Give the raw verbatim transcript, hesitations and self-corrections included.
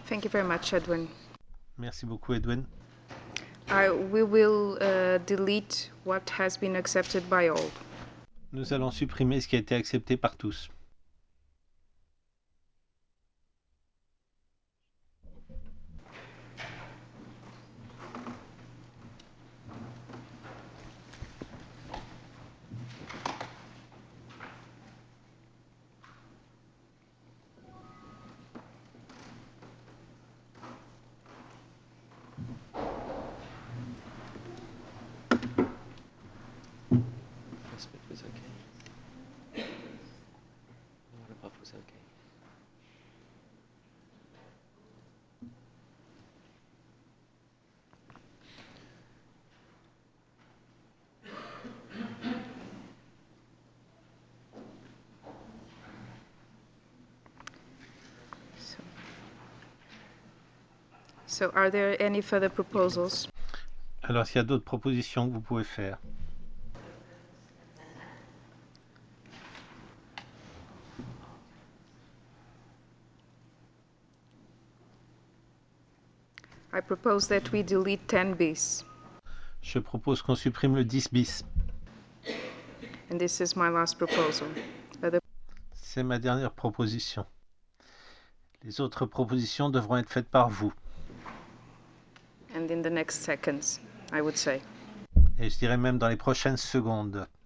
Thank you very much, Edwin. Merci beaucoup, Edwin. I, we will uh, delete what has been accepted by all. Nous allons supprimer ce qui a été accepté par tous. First bit was okay. The one above was okay. So, so are there any further proposals? Alors, s'il y a d'autres propositions que vous pouvez faire. I propose that we delete ten bis. Je propose qu'on supprime le dix bis. And this is my last proposal. Other... C'est ma dernière proposition. Les autres propositions devront être faites par vous. And in the next seconds, I would say. Et je dirais même dans les prochaines secondes.